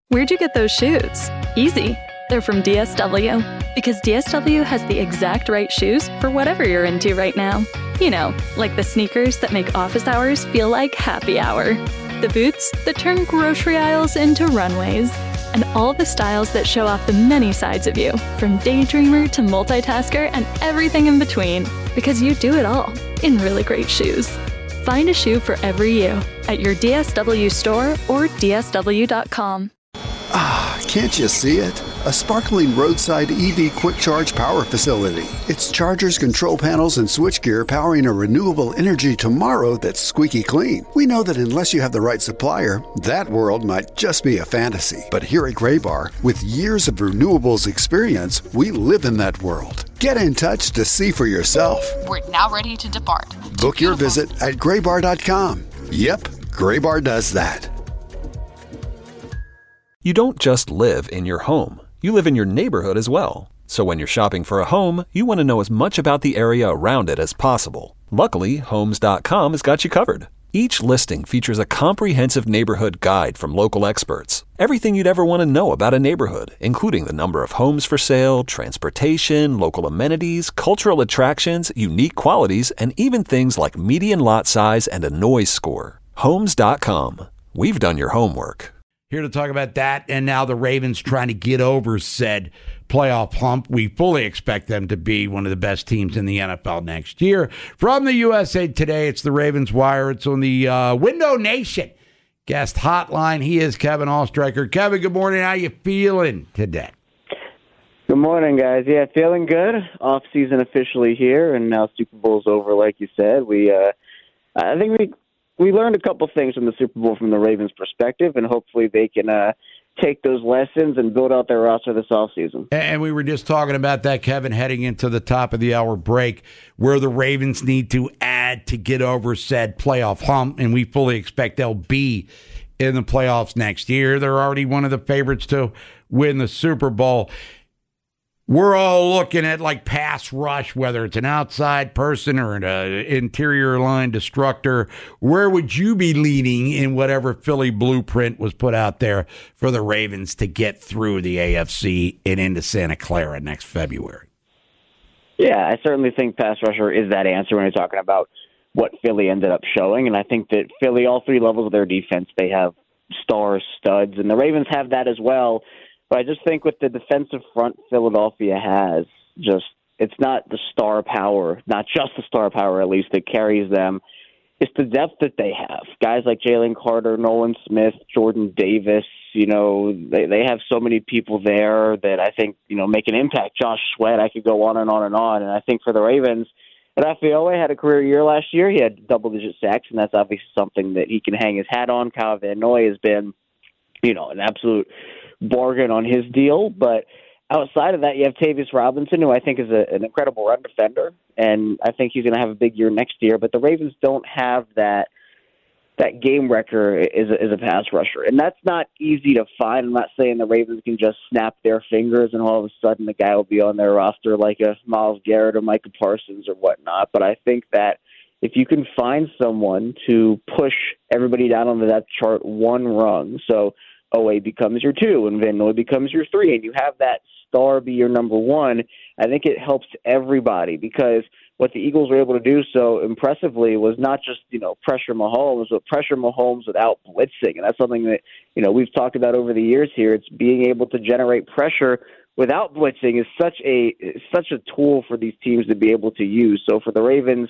Where'd you get those shoes? Easy. They're from DSW. Because DSW has the exact right shoes for whatever you're into right now. You know, like the sneakers that make office hours feel like happy hour. The boots that turn grocery aisles into runways. And all the styles that show off the many sides of you, from daydreamer to multitasker and everything in between. Because you do it all in really great shoes. Find a shoe for every you at your DSW store or DSW.com. Ah, can't you see it? A sparkling roadside EV quick charge power facility. It's chargers, control panels, and switchgear powering a renewable energy tomorrow that's squeaky clean. We know that unless you have the right supplier, that world might just be a fantasy. But here at Graybar, with years of renewables experience, we live in that world. Get in touch to see for yourself. We're now ready to depart. Book your visit at graybar.com. Yep, Graybar does that. You don't just live in your home. You live in your neighborhood as well. So when you're shopping for a home, you want to know as much about the area around it as possible. Luckily, Homes.com has got you covered. Each listing features a comprehensive neighborhood guide from local experts. Everything you'd ever want to know about a neighborhood, including the number of homes for sale, transportation, local amenities, cultural attractions, unique qualities, and even things like median lot size and a noise score. Homes.com. We've done your homework. Here to talk about that, and now the Ravens trying to get over said playoff hump. We fully expect them to be one of the best teams in the NFL next year. From the USA Today, it's the Ravens Wire. It's on the Window Nation guest hotline. He is Kevin Allstriker. Kevin, good morning. How you feeling today? Good morning, guys. Yeah, feeling good. Off season officially here, and now Super Bowl's over, like you said. I think we learned a couple things from the Super Bowl from the Ravens' perspective, and hopefully they can take those lessons and build out their roster this offseason. And we were just talking about that, Kevin, heading into the top of the hour break, where the Ravens need to add to get over said playoff hump, and we fully expect they'll be in the playoffs next year. They're already one of the favorites to win the Super Bowl. We're all looking at like pass rush, whether it's an outside person or an interior line destructor. Where would you be leaning in whatever Philly blueprint was put out there for the Ravens to get through the AFC and into Santa Clara next February? Yeah, I certainly think pass rusher is that answer when you're talking about what Philly ended up showing. And I think that Philly, all three levels of their defense, they have stars, studs, and the Ravens have that as well. But I just think with the defensive front Philadelphia has, it's not the star power, not just the star power at least, that carries them. It's the depth that they have. Guys like Jalen Carter, Nolan Smith, Jordan Davis, they have so many people there that I think, make an impact. Josh Sweat, I could go on and on and on. And I think for the Ravens, Rafael had a career year last year. He had double-digit sacks, and that's obviously something that he can hang his hat on. Kyle Van Noy has been, an absolute bargain on his deal, but outside of that, you have Tavius Robinson, who I think is an incredible run defender, and I think he's going to have a big year next year. But the Ravens don't have that game wrecker as a pass rusher, and that's not easy to find. I'm not saying the Ravens can just snap their fingers and all of a sudden the guy will be on their roster like a Myles Garrett or Micah Parsons or whatnot. But I think that if you can find someone to push everybody down on the depth chart one rung, so OA becomes your 2 and Van Noy becomes your 3, and you have that star be your number 1, I think it helps everybody, because what the Eagles were able to do so impressively was not just, pressure Mahomes, but pressure Mahomes without blitzing. And that's something that, we've talked about over the years here. It's being able to generate pressure without blitzing is such a tool for these teams to be able to use. So for the Ravens,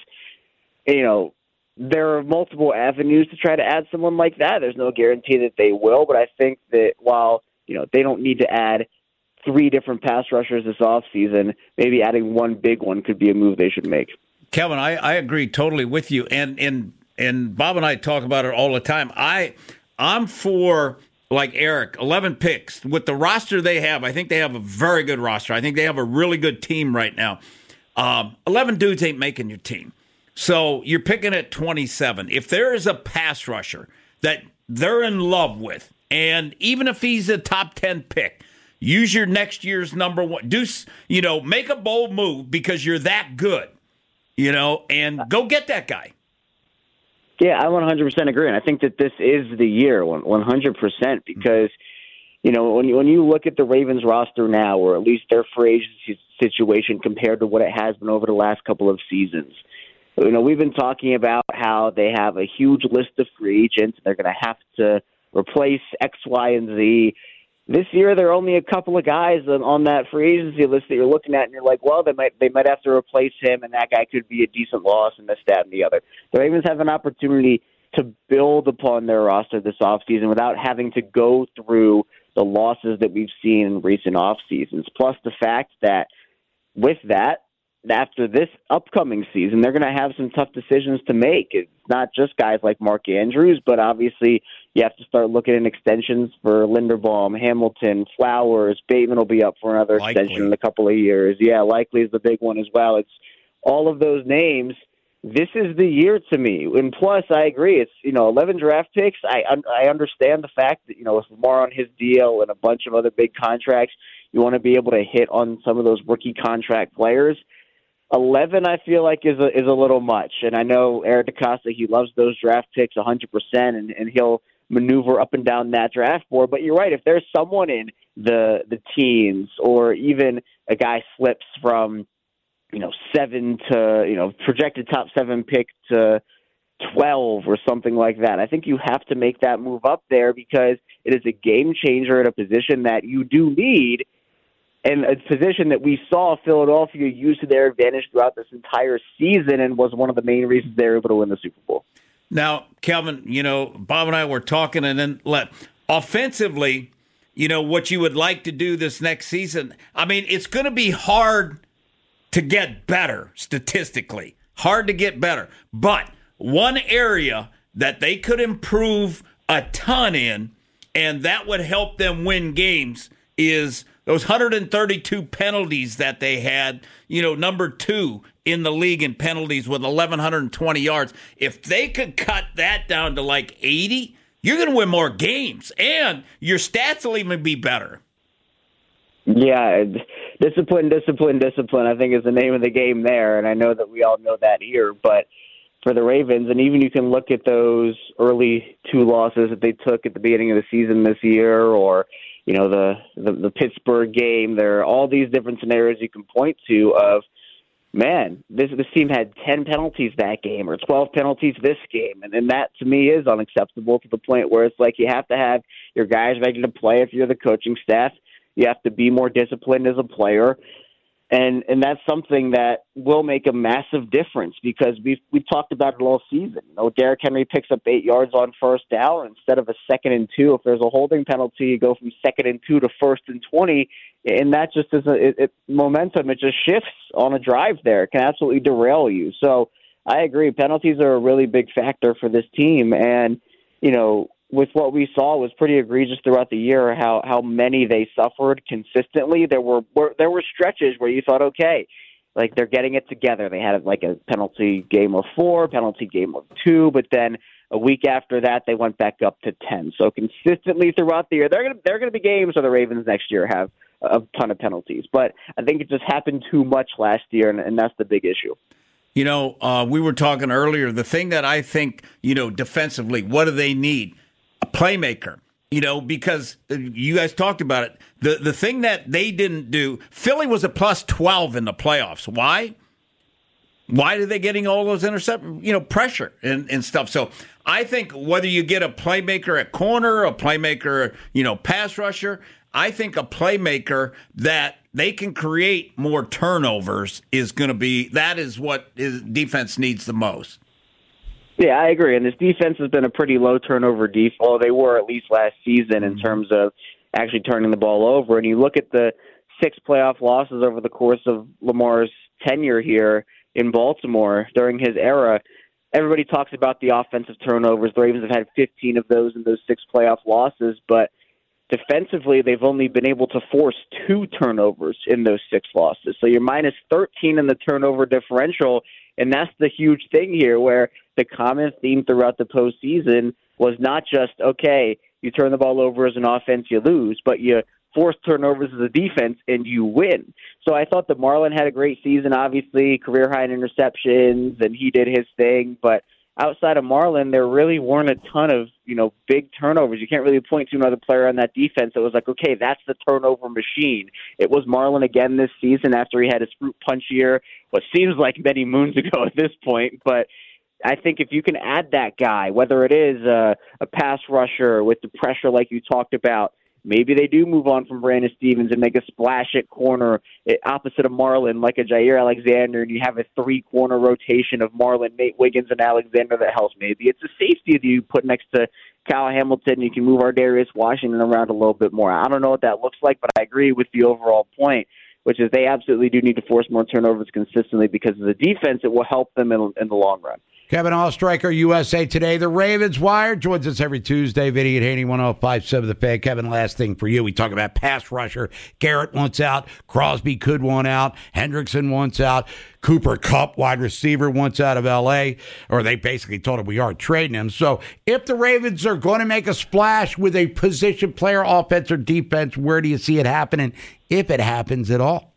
there are multiple avenues to try to add someone like that. There's no guarantee that they will, but I think that while, they don't need to add 3 different pass rushers this offseason, maybe adding one big one could be a move they should make. Kevin, I agree totally with you. And Bob and I talk about it all the time. I'm for, like Eric, 11 picks. With the roster they have, I think they have a very good roster. I think they have a really good team right now. 11 dudes ain't making your team. So you're picking at 27. If there is a pass rusher that they're in love with, and even if he's a top 10 pick, use your next year's number 1. Make a bold move because you're that good, and go get that guy. Yeah, I 100% agree. And I think that this is the year, 100%, because, When you look at the Ravens roster now, or at least their free agency situation compared to what it has been over the last couple of seasons, we've been talking about how they have a huge list of free agents. They're going to have to replace X, Y, and Z. This year, there are only a couple of guys on that free agency list that you're looking at, and you're like, well, they might have to replace him, and that guy could be a decent loss, and this, that, and the other. The Ravens have an opportunity to build upon their roster this offseason without having to go through the losses that we've seen in recent off seasons. Plus the fact that with that, after this upcoming season, they're going to have some tough decisions to make. It's not just guys like Mark Andrews, but obviously you have to start looking at extensions for Linderbaum, Hamilton, Flowers. Bateman will be up for another extension in a couple of years. Yeah, Likely is the big one as well. It's all of those names. This is the year to me. And plus, I agree. It's 11 draft picks. I understand the fact that with Lamar on his deal and a bunch of other big contracts, you want to be able to hit on some of those rookie contract players. 11, I feel like, is a little much. And I know Eric DeCosta, he loves those draft picks 100%, and he'll maneuver up and down that draft board. But you're right. If there's someone in the teens, or even a guy slips from 7 to projected top 7 pick to 12 or something like that, I think you have to make that move up there, because it is a game changer at a position that you do need, and a position that we saw Philadelphia use to their advantage throughout this entire season, and was one of the main reasons they were able to win the Super Bowl. Now, Kelvin, Bob and I were talking, and then offensively, what you would like to do this next season. I mean, it's going to be hard to get better statistically, hard to get better. But one area that they could improve a ton in, and that would help them win games, is those 132 penalties that they had, number 2 in the league in penalties with 1,120 yards. If they could cut that down to like 80, you're going to win more games, and your stats will even be better. Yeah, discipline, I think, is the name of the game there, and I know that we all know that here, but for the Ravens, and even you can look at those early 2 losses that they took at the beginning of the season this year, or the Pittsburgh game. There are all these different scenarios you can point to of, man, this team had 10 penalties that game, or 12 penalties this game, and that to me is unacceptable, to the point where it's like you have to have your guys ready to play if you're the coaching staff. You have to be more disciplined as a player. And that's something that will make a massive difference, because we've talked about it all season. Derrick Henry picks up 8 yards on first down instead of a 2nd and 2. If there's a holding penalty, you go from 2nd and 2 to 1st and 20, and that just is momentum. It just shifts on a drive there. It can absolutely derail you. So I agree. Penalties are a really big factor for this team, and with what we saw was pretty egregious throughout the year, how many they suffered consistently. There were stretches where you thought, okay, like they're getting it together. They had like a penalty game of 4, penalty game of 2, but then a week after that they went back up to 10. So consistently throughout the year, there are going to be games where the Ravens next year have a ton of penalties. But I think it just happened too much last year, and that's the big issue. We were talking earlier, the thing that I think, defensively, what do they need? A playmaker, because you guys talked about it. The thing that they didn't do, Philly was a plus 12 in the playoffs. Why? Why are they getting all those interceptions? Pressure and stuff. So I think whether you get a playmaker at corner, a playmaker, pass rusher, I think a playmaker that they can create more turnovers is going to be, that is what defense needs the most. Yeah, I agree. And this defense has been a pretty low turnover defense. Well, they were at least last season in terms of actually turning the ball over. And you look at the 6 playoff losses over the course of Lamar's tenure here in Baltimore during his era. Everybody talks about the offensive turnovers. The Ravens have had 15 of those in those 6 playoff losses, but defensively, they've only been able to force 2 turnovers in those 6 losses. So you're minus 13 in the turnover differential, and that's the huge thing here, where the common theme throughout the postseason was not just, okay, you turn the ball over as an offense, you lose, but you force turnovers as a defense, and you win. So I thought that Marlon had a great season, obviously, career high in interceptions, and he did his thing, but outside of Marlon, there really weren't a ton of, big turnovers. You can't really point to another player on that defense that was like, okay, that's the turnover machine. It was Marlon again this season after he had his fruit punch year, what seems like many moons ago at this point. But I think if you can add that guy, whether it is a pass rusher with the pressure like you talked about, maybe they do move on from Brandon Stevens and make a splash at corner opposite of Marlon, like a Jair Alexander, and you have a 3-corner rotation of Marlon, Nate Wiggins, and Alexander that helps. Maybe it's a safety that you put next to Kyle Hamilton. You can move Ardarius Washington around a little bit more. I don't know what that looks like, but I agree with the overall point, which is they absolutely do need to force more turnovers consistently because of the defense. It will help them in the long run. Kevin Oestreicher, USA Today. The Ravens Wire joins us every Tuesday. Vinny at Haney, 105.7 The Fan. Kevin, last thing for you. We talk about pass rusher. Garrett wants out. Crosby could want out. Hendrickson wants out. Cooper Kupp, wide receiver, wants out of L.A., or they basically told him we aren't trading him. So if the Ravens are going to make a splash with a position player, offense or defense, where do you see it happening, if it happens at all?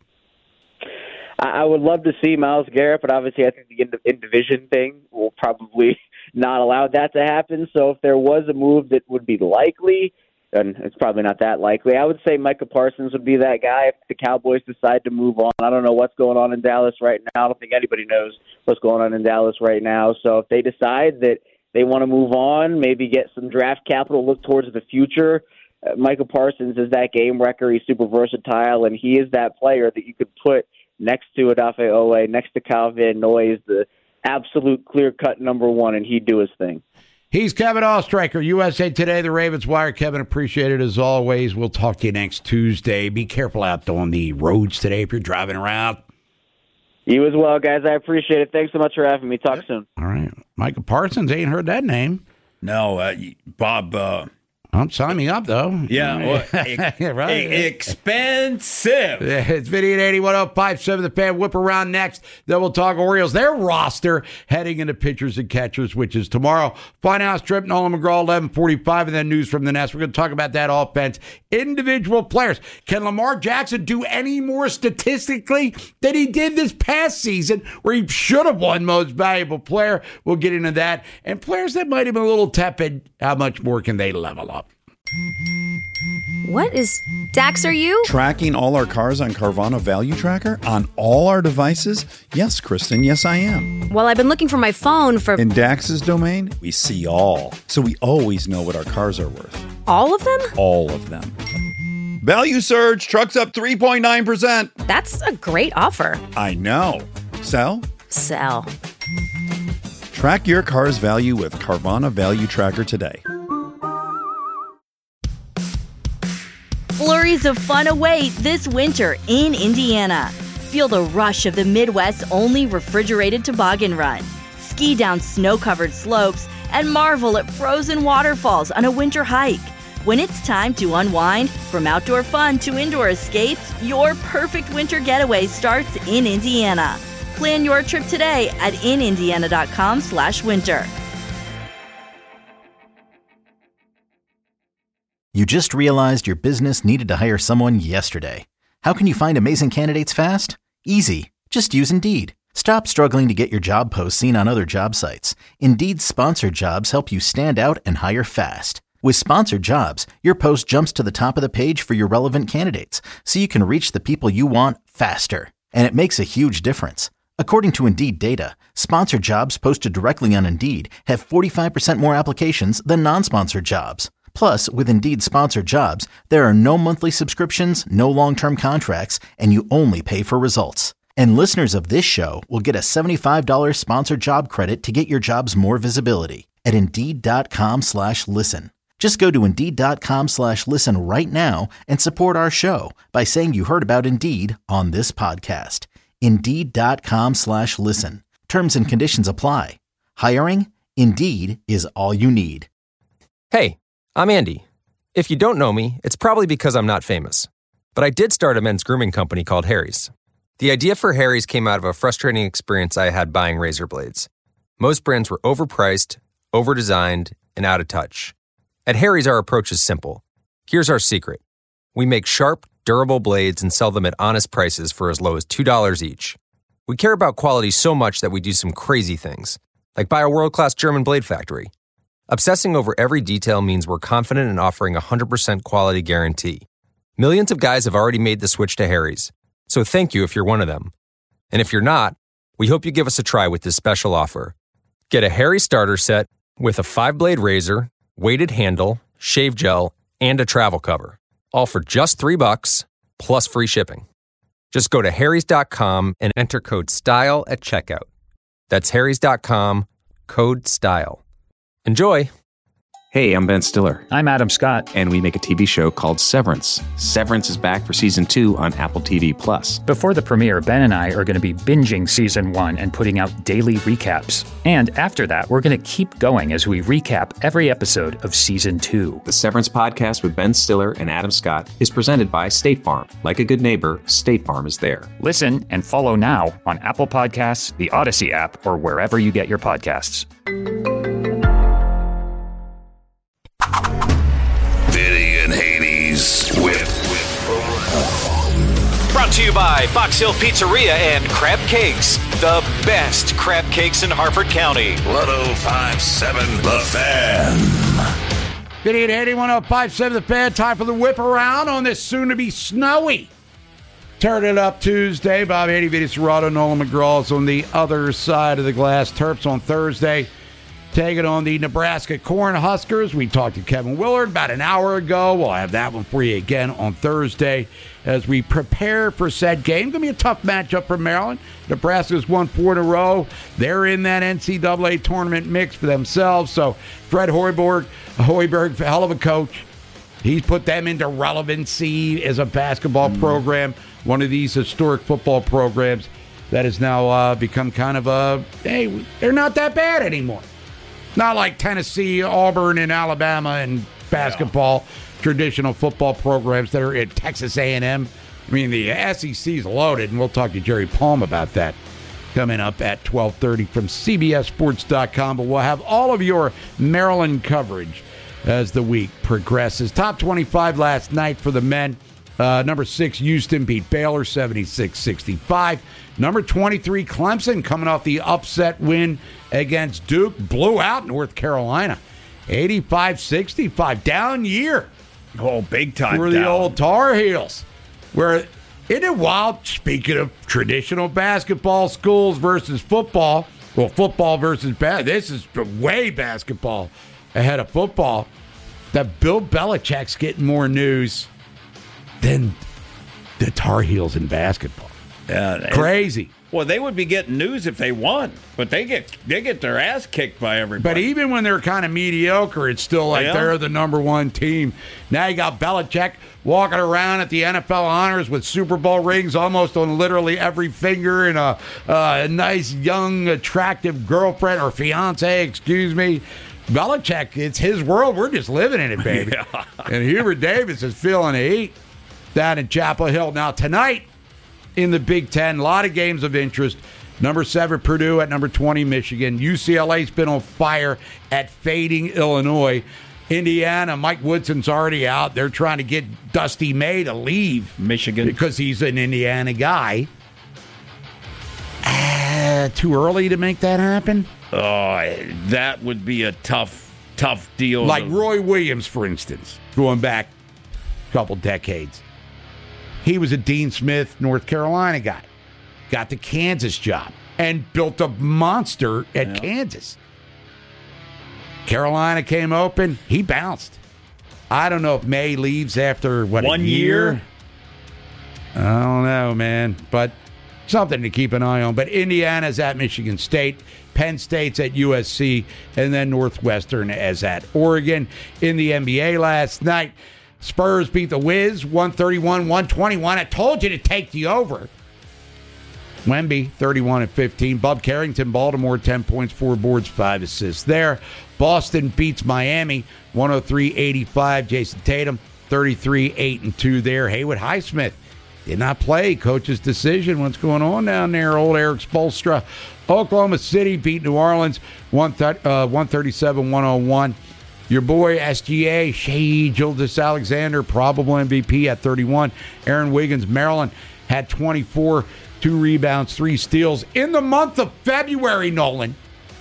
I would love to see Myles Garrett, but obviously I think the in-division thing will probably not allow that to happen. So if there was a move that would be likely, and it's probably not that likely, I would say Micah Parsons would be that guy if the Cowboys decide to move on. I don't know what's going on in Dallas right now. I don't think anybody knows what's going on in Dallas right now. So if they decide that they want to move on, maybe get some draft capital, look towards the future, Micah Parsons is that game wrecker. He's super versatile, and he is that player that you could put next to Odafe Oweh, next to Kyle Van Noy, is the absolute clear-cut number one, and he'd do his thing. He's Kevin Oestreicher, USA Today, the Ravens Wire. Kevin, appreciate it as always. We'll talk to you next Tuesday. Be careful out on the roads today if you're driving around. You as well, guys. I appreciate it. Thanks so much for having me. Talk soon. All right. Micah Parsons, ain't heard that name. No, Bob... sign me up, though. Yeah, well, right. Expensive. Yeah, it's Vinny at 81.5.7 The Fan. Whip around next. Then we'll talk Orioles. Their roster heading into pitchers and catchers, which is tomorrow. Finehouse Trip, Nolan McGraw, 11:45, and then news from the Nest. We're going to talk about that offense. Individual players. Can Lamar Jackson do any more statistically than he did this past season, where he should have won Most Valuable Player? We'll get into that. And players that might have been a little tepid, how much more can they level up? What is Dax, are you? Tracking all our cars on Carvana Value Tracker on all our devices? Yes, Kristen, yes, I am. Well, I've been looking for my phone for... In Dax's domain, we see all. So we always know what our cars are worth. All of them? All of them. Value surge, trucks up 3.9%. That's a great offer. I know. Sell? Sell. Track your car's value with Carvana Value Tracker today. Flurries of fun await this winter in Indiana. Feel the rush of the Midwest's only refrigerated toboggan run. Ski down snow-covered slopes and marvel at frozen waterfalls on a winter hike. When it's time to unwind, from outdoor fun to indoor escapes, your perfect winter getaway starts in Indiana. Plan your trip today at inindiana.com/winter. You just realized your business needed to hire someone yesterday. How can you find amazing candidates fast? Easy. Just use Indeed. Stop struggling to get your job posts seen on other job sites. Indeed's sponsored jobs help you stand out and hire fast. With sponsored jobs, your post jumps to the top of the page for your relevant candidates, so you can reach the people you want faster. And it makes a huge difference. According to Indeed data, sponsored jobs posted directly on Indeed have 45% more applications than non-sponsored jobs. Plus, with Indeed sponsored jobs, there are no monthly subscriptions, no long-term contracts, and you only pay for results. And listeners of this show will get a $75 sponsored job credit to get your jobs more visibility at Indeed.com/listen. Just go to Indeed.com/listen right now and support our show by saying you heard about Indeed on this podcast. Indeed.com/listen. Terms and conditions apply. Hiring? Indeed is all you need. Hey, I'm Andy. If you don't know me, it's probably because I'm not famous. But I did start a men's grooming company called Harry's. The idea for Harry's came out of a frustrating experience I had buying razor blades. Most brands were overpriced, overdesigned, and out of touch. At Harry's, our approach is simple. Here's our secret. We make sharp, durable blades and sell them at honest prices for as low as $2 each. We care about quality so much that we do some crazy things, like by a world-class German blade factory. Obsessing over every detail means we're confident in offering a 100% quality guarantee. Millions of guys have already made the switch to Harry's, so thank you if you're one of them. And if you're not, we hope you give us a try with this special offer. Get a Harry starter set with a 5-blade razor, weighted handle, shave gel, and a travel cover, all for just $3 plus free shipping. Just go to harrys.com and enter code STYLE at checkout. That's harrys.com, code STYLE. Enjoy! Hey, I'm Ben Stiller. I'm Adam Scott. And we make a TV show called Severance. Severance is back for Season 2 on Apple TV+. Before the premiere, Ben and I are going to be binging Season 1 and putting out daily recaps. And after that, we're going to keep going as we recap every episode of Season 2. The Severance podcast with Ben Stiller and Adam Scott is presented by State Farm. Like a good neighbor, State Farm is there. Listen and follow now on Apple Podcasts, the Odyssey app, or wherever you get your podcasts. Vinny and Hades with Brought to you by Box Hill Pizzeria and Crab Cakes, the best crab cakes in Harford County. 105.7 The Fan. Vinny and Hades, 105.7 The Fan. Time for the whip around on this soon-to-be snowy Turn It Up Tuesday. Bob Hades, Vinny Serrato, Nolan McGraw's on the other side of the glass. Terps on Thursday. Taking on the Nebraska Cornhuskers. We talked to Kevin Willard about an hour ago. We'll have that one for you again on Thursday as we prepare for said game. Going to be a tough matchup for Maryland. Nebraska's won 4 in a row. They're in that NCAA tournament mix for themselves. So Fred Hoiberg, hell of a coach. He's put them into relevancy as a basketball program, one of these historic football programs that has now become kind of a, hey, they're not that bad anymore. Not like Tennessee, Auburn, and Alabama and basketball, traditional football programs that are at Texas A&M. I mean, the SEC is loaded, and we'll talk to Jerry Palm about that coming up at 12:30 from CBSSports.com. But we'll have all of your Maryland coverage as the week progresses. Top 25 last night for the men. Number 6, Houston beat Baylor 76-65. Number 23, Clemson, coming off the upset win against Duke, blew out North Carolina 85-65. Down year. Oh, big time for the old Tar Heels. Where, isn't it wild, speaking of traditional basketball schools versus football, well, football versus this is way basketball ahead of football, that Bill Belichick's getting more news than the Tar Heels in basketball. Crazy. Well, they would be getting news if they won, but they get their ass kicked by everybody. But even when they're kind of mediocre, it's still like they're the number one team. Now you got Belichick walking around at the NFL honors with Super Bowl rings almost on literally every finger, and a nice, young, attractive girlfriend or fiance, excuse me. Belichick, it's his world. We're just living in it, baby. Yeah. And Hubert Davis is feeling the heat down in Chapel Hill. Now, tonight in the Big Ten, a lot of games of interest. Number 7, Purdue at number 20, Michigan. UCLA's been on fire at fading Illinois. Indiana, Mike Woodson's already out. They're trying to get Dusty May to leave Michigan because he's an Indiana guy. Too early to make that happen? Oh, that would be a tough deal. Like Roy Williams, for instance, going back a couple decades. He was a Dean Smith, North Carolina guy. Got the Kansas job and built a monster at Kansas. Carolina came open. He bounced. I don't know if May leaves after, 1 year? I don't know, man. But something to keep an eye on. But Indiana's at Michigan State. Penn State's at USC. And then Northwestern is at Oregon. In the NBA last night, Spurs beat the Wiz 131-121. I told you to take the over. Wemby, 31-15. Bub Carrington, Baltimore, 10 points, 4 boards, 5 assists there. Boston beats Miami 103-85. Jason Tatum, 33-8-2 there. Haywood Highsmith did not play. Coach's decision. What's going on down there? Old Eric Spoelstra. Oklahoma City beat New Orleans 137-101. Your boy, SGA, Shai Gilgeous-Alexander, probable MVP at 31. Aaron Wiggins, Maryland, had 24, 2 rebounds, 3 steals. In the month of February, Nolan,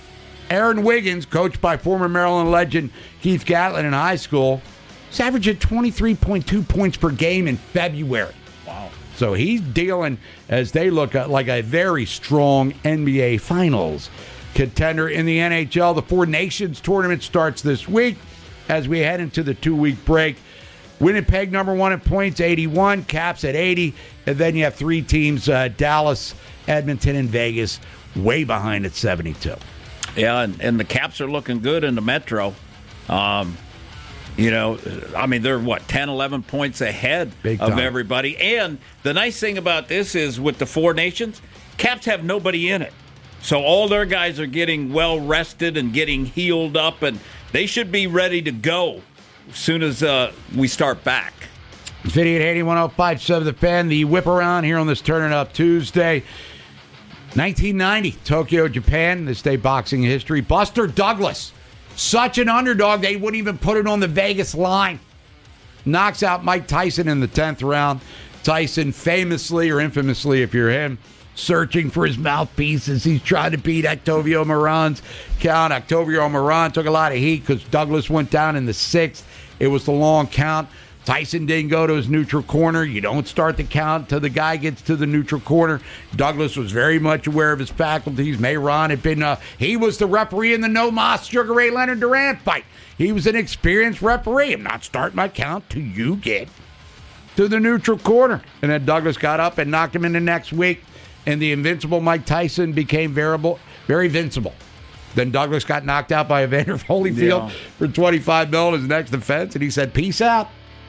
Aaron Wiggins, coached by former Maryland legend Keith Gatlin in high school, is averaging 23.2 points per game in February. Wow. So he's dealing as they look at like a very strong NBA Finals contender in the NHL. The Four Nations tournament starts this week as we head into the 2-week break. Winnipeg, number one in points, 81. Caps at 80. And then you have three teams, Dallas, Edmonton, and Vegas, way behind at 72. Yeah, and the Caps are looking good in the Metro. You know, I mean, they're, 10, 11 points ahead of everybody. And the nice thing about this is with the Four Nations, Caps have nobody in it. So all their guys are getting well rested and getting healed up, and they should be ready to go as soon as we start back. Vinny at 81.05.7 The Fan, the whip around here on this Turning Up Tuesday. 1990, Tokyo, Japan, this day boxing history. Buster Douglas, such an underdog, they wouldn't even put it on the Vegas line. Knocks out Mike Tyson in the 10th round. Tyson famously, or infamously if you're him, searching for his mouthpiece as he's trying to beat Octavio Moran's count. Octavio Moran took a lot of heat because Douglas went down in the 6th. It was the long count. Tyson didn't go to his neutral corner. You don't start the count till the guy gets to the neutral corner. Douglas was very much aware of his faculties. Mayron had been, he was the referee in the No Mas Sugar Ray Leonard Durant fight. He was an experienced referee. I'm not starting my count till you get to the neutral corner. And then Douglas got up and knocked him in the next week. And the invincible Mike Tyson became very invincible. Then Douglas got knocked out by Evander Holyfield for $25 million in his next defense. And he said, peace out.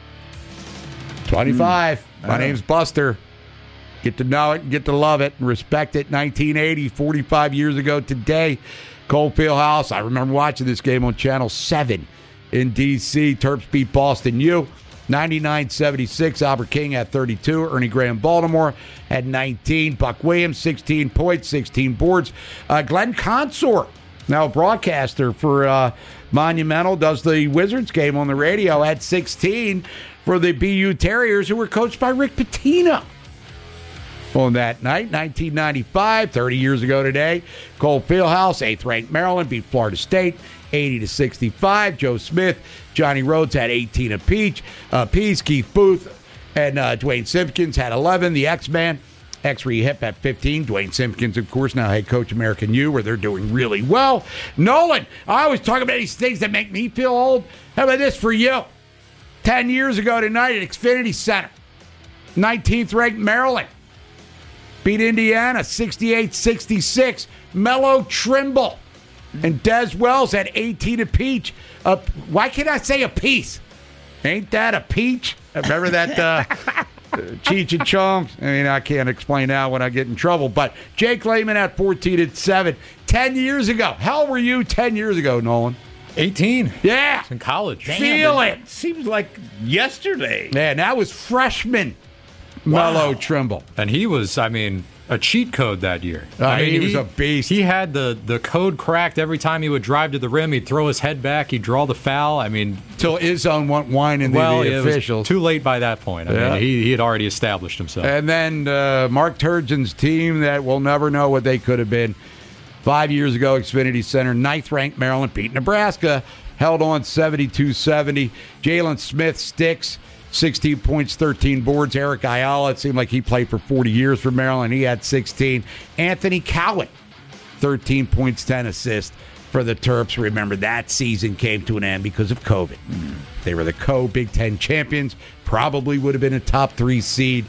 25. My name's Buster. Get to know it, get to love it, and respect it. 1980, 45 years ago today, Cole Fieldhouse. I remember watching this game on Channel 7 in D.C. Terps beat Boston U. 99-76. Albert King had 32. Ernie Graham Baltimore had 19. Buck Williams, 16 points, 16 boards. Glenn Consor, now a broadcaster for Monumental, does the Wizards game on the radio, had 16 for the BU Terriers, who were coached by Rick Pitino. On that night, 1995, 30 years ago today, Cole Fieldhouse, 8th-ranked Maryland, beat Florida State 80-65. Joe Smith, Johnny Rhodes had 18 apiece. Keith Booth and Dwayne Simpkins had 11. The X-Man, X-Ray Hip at 15. Dwayne Simpkins, of course, now head coach American U, where they're doing really well. Nolan, I always talk about these things that make me feel old. How about this for you? 10 years ago tonight at Xfinity Center, 19th-ranked Maryland beat Indiana 68-66. Mello Trimble and Des Wells had 18 apiece. Why can't I say apiece? Ain't that a peach? Remember that Cheech and Chong? I mean, I can't explain that when I get in trouble. But Jake Layman at 14-7. 10 years ago. How old were you 10 years ago, Nolan? 18. Yeah. It's in college. Feel it. Seems like yesterday. Man, that was freshman Mello Trimble. And he was, a cheat code that year. He was a beast. He had the code cracked every time he would drive to the rim. He'd throw his head back. He'd draw the foul. Till Izzone went whining the officials. It was too late by that point. He had already established himself. And then Mark Turgeon's team that we'll never know what they could have been. 5 years ago, Xfinity Center, 9th-ranked Maryland beat Nebraska, held on 72-70. Jalen Smith sticks, 16 points, 13 boards. Eric Ayala, it seemed like he played for 40 years for Maryland. He had 16. Anthony Cowan, 13 points, 10 assists for the Terps. Remember, that season came to an end because of COVID. They were the co-Big Ten champions, probably would have been a top 3 seed.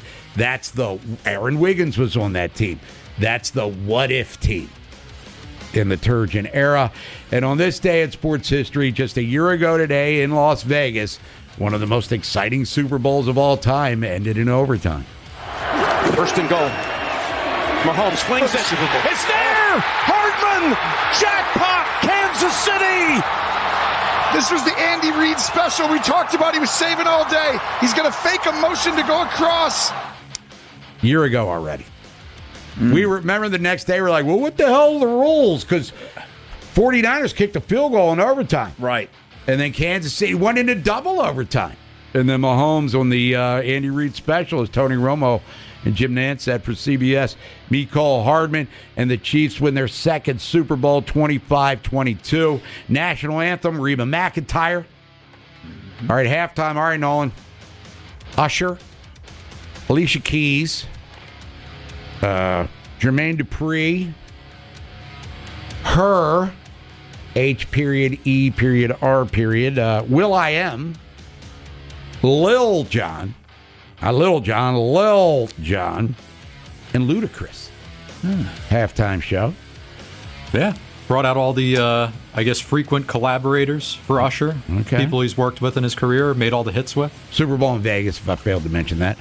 Aaron Wiggins was on that team. That's the what-if team in the Turgeon era. And on this day in sports history, just a year ago today in Las Vegas, one of the most exciting Super Bowls of all time ended in overtime. First and goal. Mahomes flings it. It's there! Hardman! Jackpot! Kansas City! This was the Andy Reid special we talked about. He was saving all day. He's going to fake a motion to go across. Year ago already. We remember the next day, we're like, well, what the hell are the rules? Because 49ers kicked a field goal in overtime. Right. And then Kansas City went into double overtime. And then Mahomes on the Andy Reid special, as Tony Romo and Jim Nantz said for CBS. Mecole Hardman and the Chiefs win their second Super Bowl, 25-22. National anthem, Reba McEntire. All right, halftime. All right, Nolan. Usher, Alicia Keys, Jermaine Dupri, Her, H.E.R. Will.I.am, Lil Jon, and Ludacris. Halftime show. Yeah. Brought out all the, frequent collaborators for Usher. Okay. People he's worked with in his career, made all the hits with. Super Bowl in Vegas, if I failed to mention that.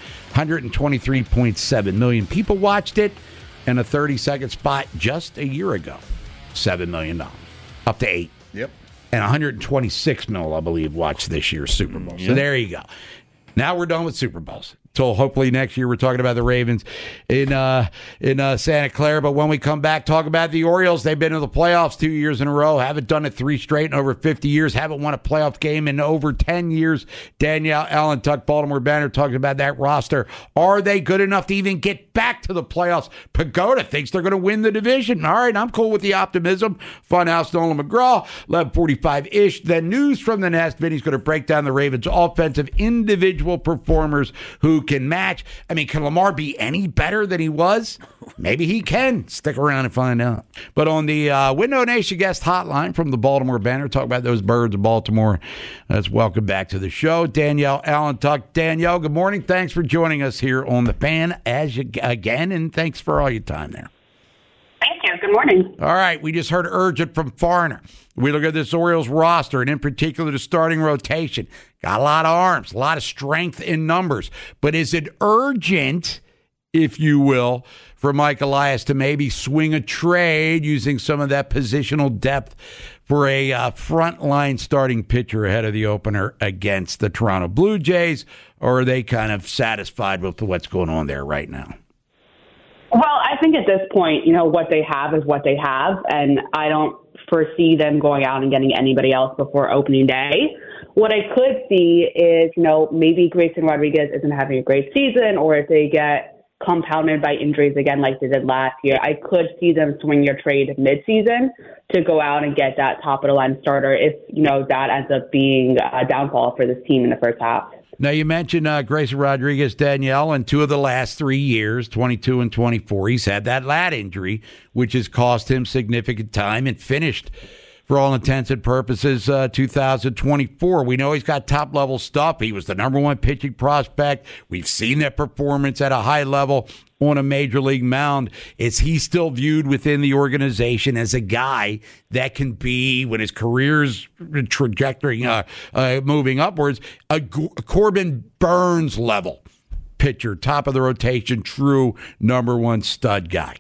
123.7 million people watched it in a 30-second spot just a year ago. $7 million. Up to 8. Yep. And 126 mil, I believe, watched this year's Super Bowl. So there you go. Now we're done with Super Bowls. So hopefully next year we're talking about the Ravens in Santa Clara. But when we come back, talk about the Orioles. They've been to the playoffs 2 years in a row. Haven't done it 3 straight in over 50 years. Haven't won a playoff game in over 10 years. Danielle Allentuck, Baltimore Banner, talking about that roster. Are they good enough to even get back to the playoffs? Pagoda thinks they're going to win the division. All right, I'm cool with the optimism. Funhouse, Nolan McGraw, 11:45-ish. Then news from the Nest. Vinny's going to break down the Ravens' offensive individual performers who can match. I mean, can Lamar be any better than he was? Maybe he can. Stick around and find out. But on the Window Nation guest hotline from the Baltimore Banner, talk about those birds of Baltimore. Let's welcome back to the show Danielle Allentuck. Danielle, good morning. Thanks for joining us here on The Fan again, and thanks for all your time there. Thank you. Good morning. All right, we just heard urgent from Foreigner. We look at this Orioles roster, and in particular the starting rotation. Got a lot of arms, a lot of strength in numbers. But is it urgent, if you will, for Mike Elias to maybe swing a trade using some of that positional depth for a frontline starting pitcher ahead of the opener against the Toronto Blue Jays? Or are they kind of satisfied with what's going on there right now? Well, I think at this point, what they have is what they have, and I don't foresee them going out and getting anybody else before opening day. What I could see is, maybe Grayson Rodriguez isn't having a great season, or if they get compounded by injuries again like they did last year, I could see them swing your trade midseason to go out and get that top-of-the-line starter if, that ends up being a downfall for this team in the first half. Now, you mentioned Grayson Rodriguez, Danielle, in 2 of the last 3 years, 22 and 24. He's had that lat injury, which has cost him significant time, and finished, for all intents and purposes, 2024. We know he's got top-level stuff. He was the number 1 pitching prospect. We've seen that performance at a high level on a major league mound. Is he still viewed within the organization as a guy that can be, when his career's trajectory moving upwards, a Corbin Burns level pitcher, top of the rotation, true number 1 stud guy?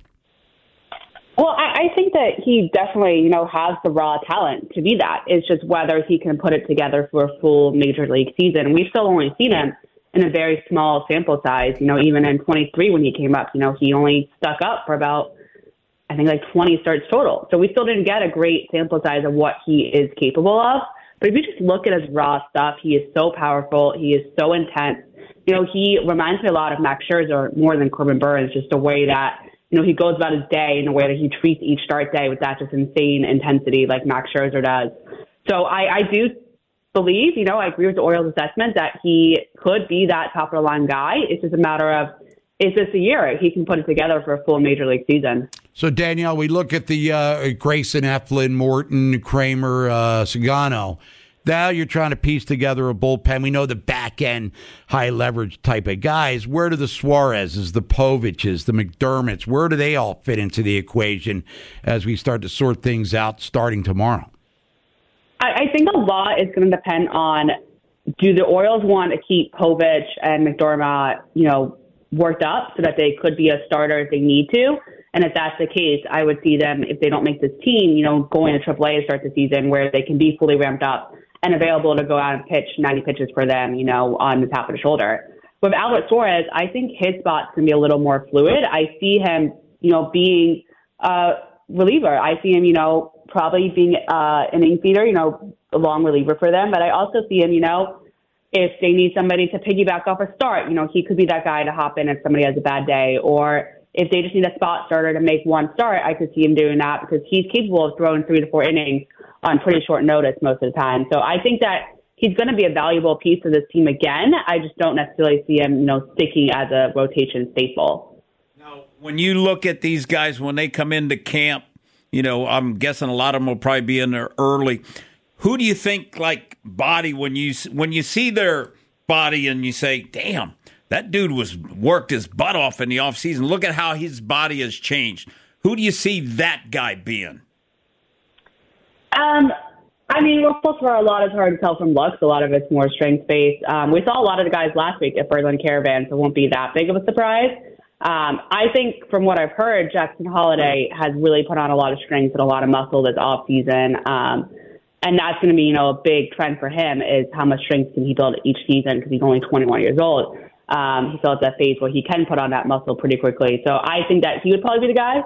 Well, I think that he definitely, has the raw talent to be that. It's just whether he can put it together for a full major league season. We've still only seen him in a very small sample size. Even in 23 when he came up, he only stuck up for about, I think, 20 starts total. So we still didn't get a great sample size of what he is capable of. But if you just look at his raw stuff, he is so powerful. He is so intense. He reminds me a lot of Max Scherzer more than Corbin Burns, just the way that, he goes about his day in a way that he treats each start day with that just insane intensity like Max Scherzer does. So I do believe, I agree with the Orioles' assessment that he could be that top-of-the-line guy. It's just a matter of, is this a year he can put it together for a full major league season? So, Danielle, we look at the Grayson, Eflin, Morton, Kramer, Sagano. Now you're trying to piece together a bullpen. We know the back-end, high-leverage type of guys. Where do the Suarezes, the Poviches, the McDermotts, where do they all fit into the equation as we start to sort things out starting tomorrow? I think a lot is going to depend on, do the Orioles want to keep Povich and McDermott, worked up so that they could be a starter if they need to? And if that's the case, I would see them, if they don't make this team, going to AAA to start the season where they can be fully ramped up and available to go out and pitch 90 pitches for them, on the top of the shoulder. With Albert Suarez, I think his spot's going to be a little more fluid. I see him, being a reliever. I see him, probably being an inning feeder, a long reliever for them. But I also see him, if they need somebody to piggyback off a start, he could be that guy to hop in if somebody has a bad day. Or if they just need a spot starter to make one start, I could see him doing that because he's capable of throwing 3 to 4 innings on pretty short notice most of the time. So I think that he's going to be a valuable piece of this team again. I just don't necessarily see him, sticking as a rotation staple. Now, when you look at these guys, when they come into camp, I'm guessing a lot of them will probably be in there early. Who do you think, body, when you see their body and you say, damn, that dude worked his butt off in the offseason. Look at how his body has changed. Who do you see that guy being? Well, for a lot, it's hard to tell from looks. A lot of it's more strength-based. We saw a lot of the guys last week at Birdland Caravan, so it won't be that big of a surprise. I think from what I've heard, Jackson Holiday has really put on a lot of strength and a lot of muscle this offseason. And that's going to be, a big trend for him is how much strength can he build each season because he's only 21 years old. He still has that phase where he can put on that muscle pretty quickly. So I think that he would probably be the guy.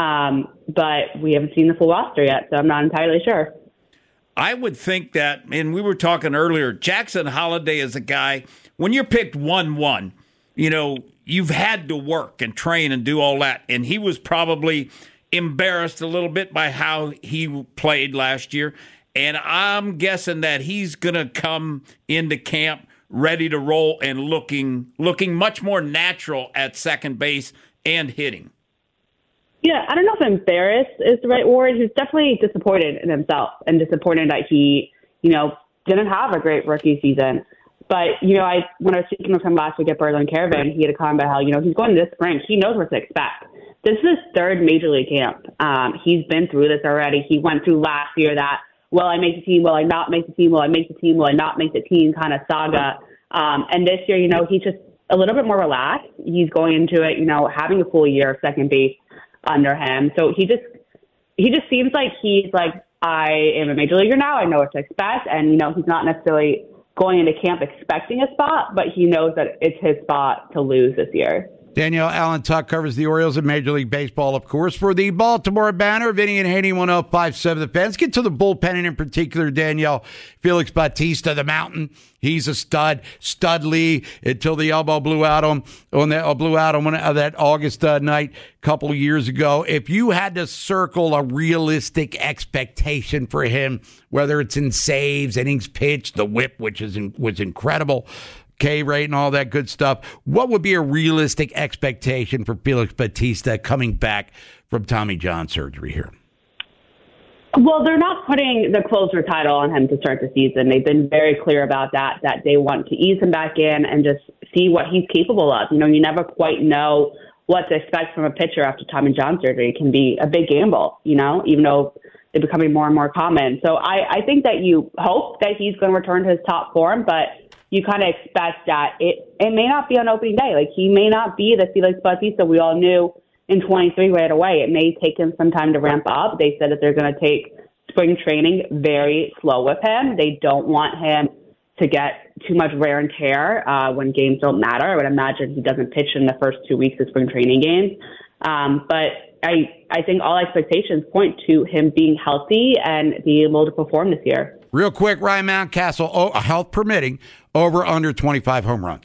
But we haven't seen the full roster yet, so I'm not entirely sure. I would think that, and we were talking earlier, Jackson Holiday is a guy, when you're picked 1-1, you've had to work and train and do all that. And he was probably embarrassed a little bit by how he played last year. And I'm guessing that he's going to come into camp ready to roll and looking much more natural at second base and hitting. Yeah, I don't know if embarrassed is the right word. He's definitely disappointed in himself and disappointed that he, didn't have a great rookie season. But, when I was speaking with him last week at Birdland Caravan, he had a comment about how, he's going this spring. He knows what to expect. This is his third major league camp. He's been through this already. He went through last year that, will I make the team? Will I not make the team? Will I make the team? Will I not make the team kind of saga? And this year, he's just a little bit more relaxed. He's going into it, having a full year of second base under him. So he just seems like he's like, I am a major leaguer now. I know what to expect. And, he's not necessarily going into camp expecting a spot, but he knows that it's his spot to lose this year. Danielle Allen-Tuck covers the Orioles in Major League Baseball, of course. For the Baltimore Banner, Vinny and Haney 1057 The Fan. Let's get to the bullpen, and in particular, Danielle, Felix Bautista, the Mountain. He's a stud, Studley, until the elbow blew out on that August night a couple of years ago. If you had to circle a realistic expectation for him, whether it's in saves, innings pitched, the whip, which was incredible, K rate and all that good stuff, what would be a realistic expectation for Felix Bautista coming back from Tommy John surgery here? Well, they're not putting the closer title on him to start the season. They've been very clear about that they want to ease him back in and just see what he's capable of. You never quite know what to expect from a pitcher after Tommy John surgery. It can be a big gamble, even though they're becoming more and more common. So I think that you hope that he's going to return to his top form, but you kind of expect that it may not be on opening day. Like, he may not be the Felix Bautista we all knew in 23 right away. It may take him some time to ramp up. They said that they're going to take spring training very slow with him. They don't want him to get too much wear and tear when games don't matter. I would imagine he doesn't pitch in the first 2 weeks of spring training games. But I think all expectations point to him being healthy and being able to perform this year. Real quick, Ryan Mountcastle, health permitting, over under 25 home runs.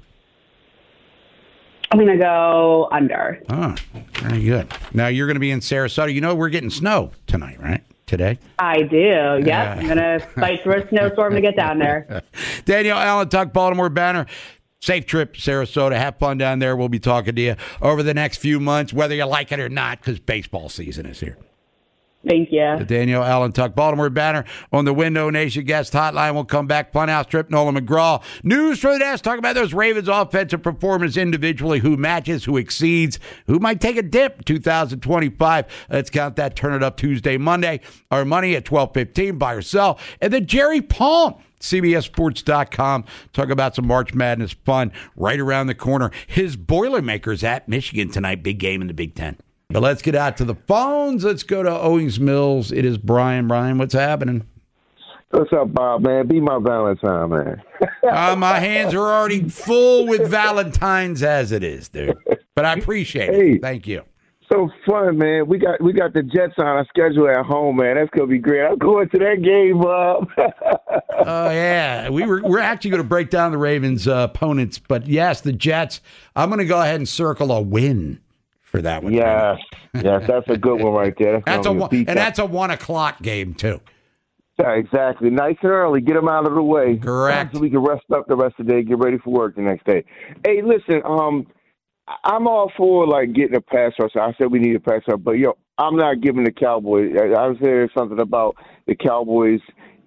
I'm going to go under. Oh, very good. Now, you're going to be in Sarasota. We're getting snow tonight, right? Today? I do, yes. I'm going to fight through a snowstorm to get down there. Danielle Allen-Tuck, Baltimore Banner. Safe trip, Sarasota. Have fun down there. We'll be talking to you over the next few months, whether you like it or not, because baseball season is here. Thank you. The Danielle Allen-Tuck, Baltimore Banner on the Window Nation guest hotline. We'll come back. Funhouse Trip, Nolan McGraw. News for the desk. Talk about those Ravens offensive performance individually. Who matches, who exceeds, who might take a dip 2025. Let's count that. Turn it up Tuesday, Monday. Our money at 12:15. Buy or sell. And then Jerry Palm, CBSSports.com. Talk about some March Madness fun right around the corner. His Boilermakers at Michigan tonight. Big game in the Big Ten. But let's get out to the phones. Let's go to Owings Mills. It is Brian. Brian, what's happening? What's up, Bob, man? Be my Valentine, man. My hands are already full with Valentine's as it is, dude. But I appreciate it. Thank you. so fun, man. We got the Jets on our schedule at home, man. That's gonna be great. I'm going to that game, Bob. Oh yeah, we're actually going to break down the Ravens' opponents, but yes, the Jets. I'm going to go ahead and circle a win for that one. Yes, that's a good one right there. That's a 1:00 game too. Yeah, exactly. Nice and early. Get them out of the way. Correct. So we can rest up the rest of the day. Get ready for work the next day. Hey, listen. I'm all for getting a pass rusher. I said we need a pass rusher, but I'm not giving the Cowboys. I was hearing something about the Cowboys.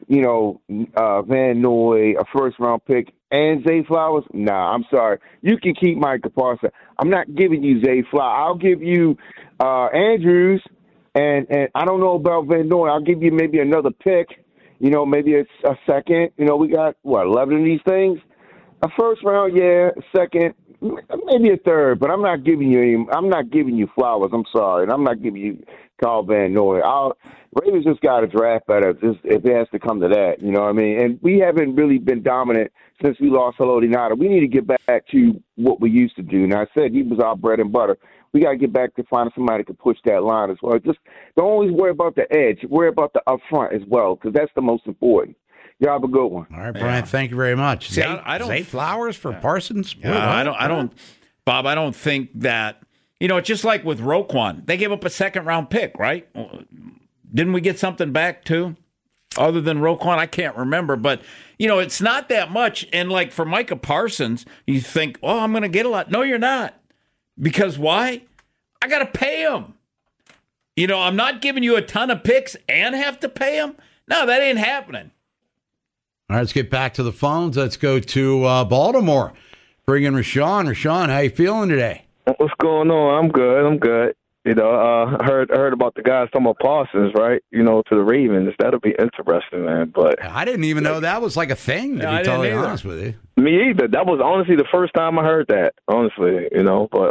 Van Noy, a first-round pick, and Zay Flowers. Nah, I'm sorry. You can keep Micah Parsons. I'm not giving you Zay Flowers. I'll give you Andrews, and I don't know about Van Noy. I'll give you maybe another pick. Maybe it's a second. We got 11 of these things. A first round, yeah. A second, maybe a third. But I'm not giving you Flowers. I'm sorry, and I'm not giving you Carl Van Noy. Ravens just got to draft better if it has to come to that. You know what I mean? And we haven't really been dominant since we lost Haloti Ngata. We need to get back to what we used to do. Now, I said he was our bread and butter. We got to get back to finding somebody who can push that line as well. Just don't always worry about the edge. Worry about the up front as well, because that's the most important. Y'all have a good one. All right, Brian. Thank you very much. See, I don't Zay Flowers for Parsons. Yeah, I don't, Bob. I don't think that. It's just like with Roquan. They gave up a second-round pick, right? Didn't we get something back too, other than Roquan? I can't remember, but it's not that much. And like for Micah Parsons, you think, oh, I'm going to get a lot. No, you're not. Because why? I got to pay him. I'm not giving you a ton of picks and have to pay him. No, that ain't happening. All right, let's get back to the phones. Let's go to Baltimore. Bring in Rashawn. Rashawn, how you feeling today? What's going on? I'm good. I heard about the guys talking about Parsons, right? To the Ravens. That'll be interesting, man. But I didn't even know that was like a thing, to be totally honest with you. Me either. That was honestly the first time I heard that, honestly, But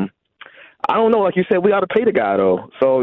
I don't know. Like you said, we got to pay the guy, though. So,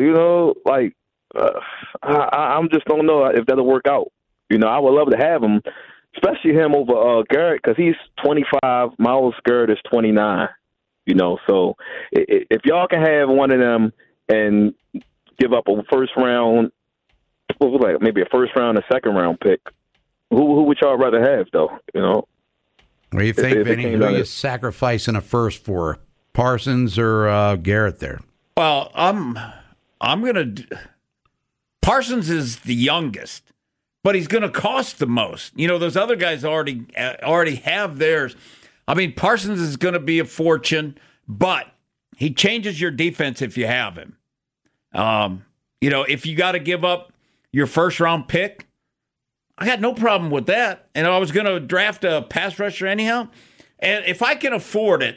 I just don't know if that'll work out. I would love to have him, especially him over Garrett, because he's 25. Myles Garrett is 29. So if y'all can have one of them and give up a first round, maybe a first round, a second round pick, who would y'all rather have, though? What do you think, Vinny? Who are you sacrificing a first for, Parsons or Garrett there? Well, I'm gonna. Parsons is the youngest, but he's going to cost the most. Those other guys already have theirs. I mean, Parsons is going to be a fortune, but he changes your defense if you have him. If you got to give up your first-round pick, I got no problem with that. And I was going to draft a pass rusher anyhow. And if I can afford it,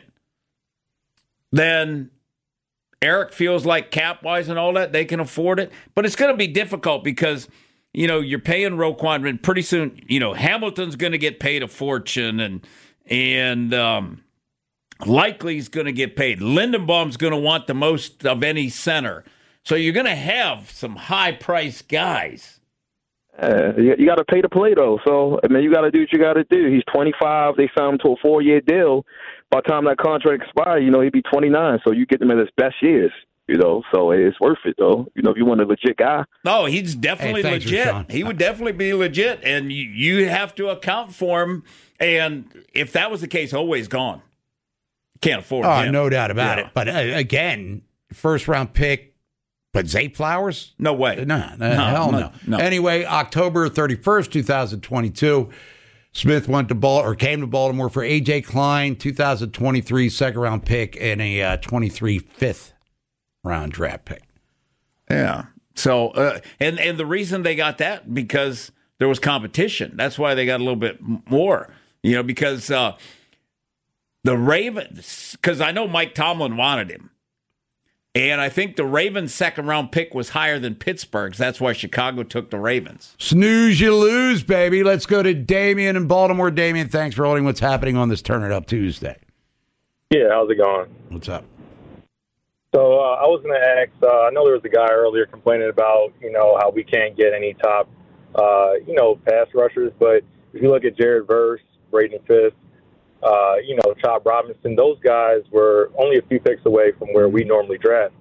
then Eric feels like cap-wise and all that, they can afford it. But it's going to be difficult because, you're paying Roquan, and pretty soon, Hamilton's going to get paid a fortune, and likely he's going to get paid. Lindenbaum's going to want the most of any center. So you're going to have some high-priced guys. You got to pay to play, though. So, you got to do what you got to do. He's 25. They signed him to a 4-year deal. By the time that contract expires, he'd be 29. So you get him at his best years. So it's worth it, though. If you want a legit guy. No, he's definitely legit. Rashawn. He would definitely be legit, and you have to account for him. And if that was the case, always gone. Can't afford him. No doubt about it. But again, first-round pick, but Zay Flowers? No way. No, hell no. Anyway, October 31st, 2022, Smith came to Baltimore for A.J. Klein, 2023 second-round pick, and a 23 fifth-round draft pick. Yeah. So, and the reason they got that, because there was competition. That's why they got a little bit more, because the Ravens, because I know Mike Tomlin wanted him. And I think the Ravens' second-round pick was higher than Pittsburgh's. That's why Chicago took the Ravens. Snooze, you lose, baby. Let's go to Damien in Baltimore. Damien, thanks for holding. What's happening on this Turn It Up Tuesday? Yeah, how's it going? What's up? So I was going to ask, I know there was a guy earlier complaining about, how we can't get any top, pass rushers. But if you look at Jared Verse, Braden Fisk, Chop Robinson, those guys were only a few picks away from where we normally draft.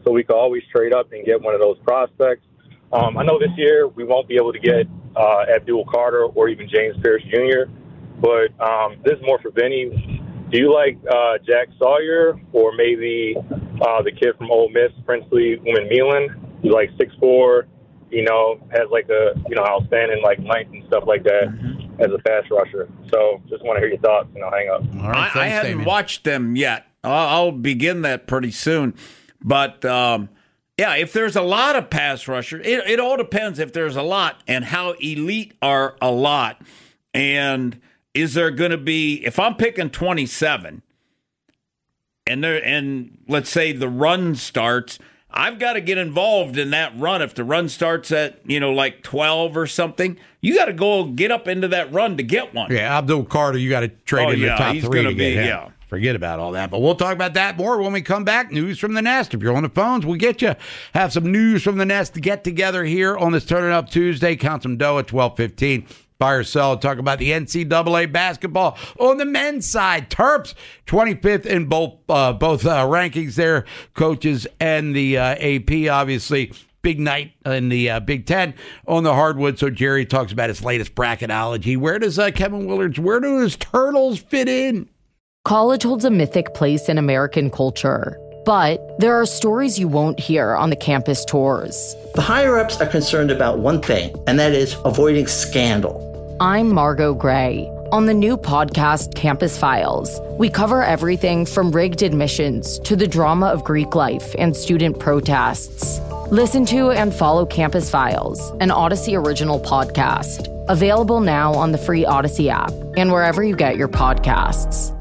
so we could always trade up and get one of those prospects. I know this year we won't be able to get Abdul Carter or even James Pierce Jr., but this is more for Vinny. Do you like Jack Sawyer or maybe the kid from Ole Miss, Princely Umanmielen? He's like 6'4", has like a outstanding like length and stuff like that as a pass rusher. So just want to hear your thoughts, and I'll hang up. All right, I haven't watched them yet. I'll begin that pretty soon. But, if there's a lot of pass rushers, it all depends if there's a lot and how elite are a lot. And is there going to be, if I'm picking 27 and let's say the run starts, I've got to get involved in that run. If the run starts at, like 12 or something, you got to go get up into that run to get one. Yeah, Abdul Carter, you got to trade in the top 3 to get him. Yeah. Forget about all that. But we'll talk about that more when we come back. News from the Nest. If you're on the phones, we'll get you. Have some news from the Nest to get together here on this Turn It Up Tuesday. Count some dough at 12:15. Buy or sell. Talk about the NCAA basketball on the men's side. Terps 25th in both rankings there, coaches and the AP. Obviously, big night in the Big Ten on the hardwood. So Jerry talks about his latest bracketology. Where does Kevin Willard's? Where do his Turtles fit in? College holds a mythic place in American culture, but there are stories you won't hear on the campus tours. The higher-ups are concerned about one thing, and that is avoiding scandal. I'm Margot Gray. On the new podcast, Campus Files, we cover everything from rigged admissions to the drama of Greek life and student protests. Listen to and follow Campus Files, an Odyssey original podcast. Available now on the free Odyssey app and wherever you get your podcasts.